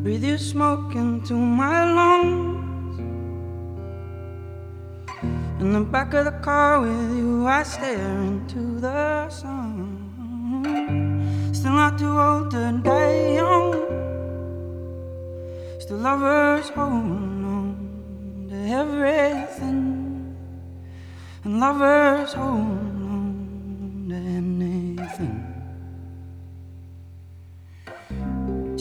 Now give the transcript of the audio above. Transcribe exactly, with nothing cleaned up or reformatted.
breathe your smoke into my lungs. In the back of the car with you, I stare into the sun. Still not too old to die young. Still lovers holding on to everything, and lovers holding on to anything.